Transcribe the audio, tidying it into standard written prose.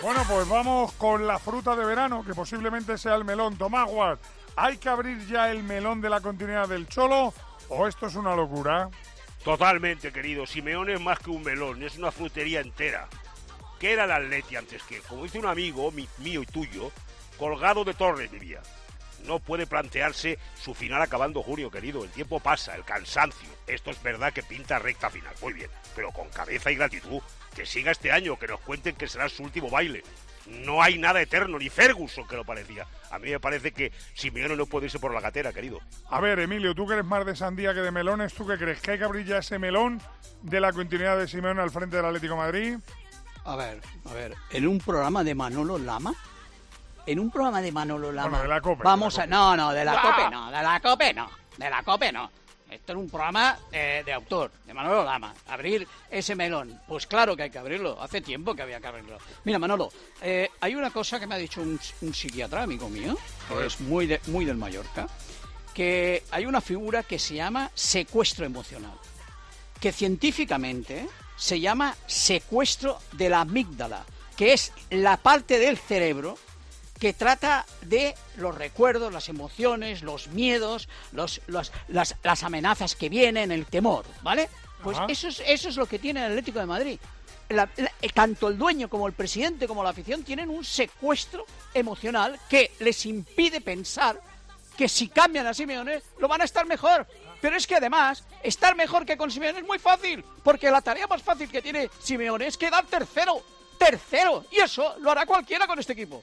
Bueno, pues vamos con la fruta de verano, que posiblemente sea el melón. Tomás Guas, ¿hay que abrir ya el melón de la continuidad del Cholo o esto es una locura? Totalmente, querido. Simeone es más que un melón, es una frutería entera. ¿Qué era el Atleti antes que? Como dice un amigo mío y tuyo, colgado de torres vivía. No puede plantearse su final acabando junio, querido. El tiempo pasa, el cansancio. Esto es verdad que pinta recta final. Muy bien, pero con cabeza y gratitud. Que siga este año, que nos cuenten que será su último baile. No hay nada eterno, ni Ferguson que lo parecía. A mí me parece que Simeone no puede irse por la gatera, querido. A ver, Emilio, tú que eres más de sandía que de melones, ¿tú qué crees? ¿Que hay que abrir ya ese melón de la continuidad de Simeone al frente del Atlético de Madrid? A ver, en un programa de Manolo Lama... Bueno, de la COPE. Vamos a... No, de la COPE no. Esto es un programa de autor, de Manolo Lama. Abrir ese melón. Pues claro que hay que abrirlo. Hace tiempo que había que abrirlo. Mira, Manolo, hay una cosa que me ha dicho un psiquiatra, amigo mío, que es muy del Mallorca, que hay una figura que se llama secuestro emocional, que científicamente se llama secuestro de la amígdala, que es la parte del cerebro que trata de los recuerdos, las emociones, los miedos, las amenazas que vienen, el temor, ¿vale? Pues eso es lo que tiene el Atlético de Madrid. Tanto el dueño como el presidente como la afición tienen un secuestro emocional que les impide pensar que si cambian a Simeone lo van a estar mejor. Pero es que además, estar mejor que con Simeone es muy fácil, porque la tarea más fácil que tiene Simeone es quedar tercero, y eso lo hará cualquiera con este equipo.